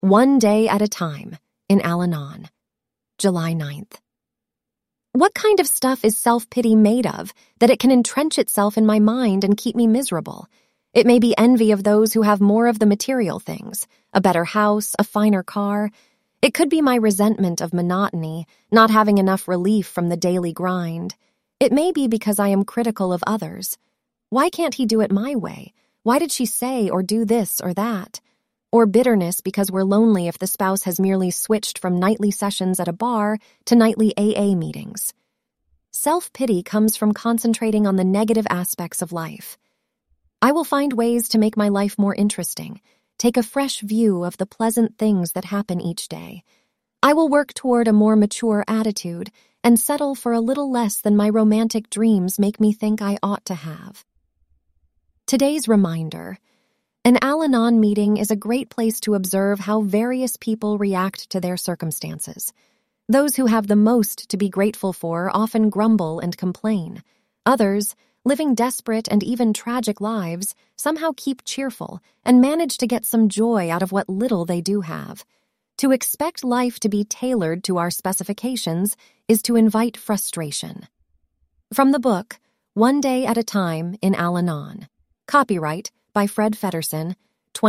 One Day at a Time in Al-Anon, July 9th. What kind of stuff is self-pity made of that it can entrench itself in my mind and keep me miserable? It may be envy of those who have more of the material things, a better house, a finer car. It could be my resentment of monotony, not having enough relief from the daily grind. It may be because I am critical of others. Why can't he do it my way? Why did she say or do this or that? Or bitterness because we're lonely if the spouse has merely switched from nightly sessions at a bar to nightly AA meetings. Self-pity comes from concentrating on the negative aspects of life. I will find ways to make my life more interesting, take a fresh view of the pleasant things that happen each day. I will work toward a more mature attitude and settle for a little less than my romantic dreams make me think I ought to have. Today's reminder: an Al-Anon meeting is a great place to observe how various people react to their circumstances. Those who have the most to be grateful for often grumble and complain. Others, living desperate and even tragic lives, somehow keep cheerful and manage to get some joy out of what little they do have. To expect life to be tailored to our specifications is to invite frustration. From the book, One Day at a Time in Al-Anon. Copyright by Fred Feddersen,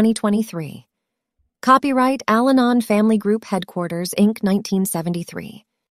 2023. Copyright Al-Anon Family Group Headquarters, Inc., 1973.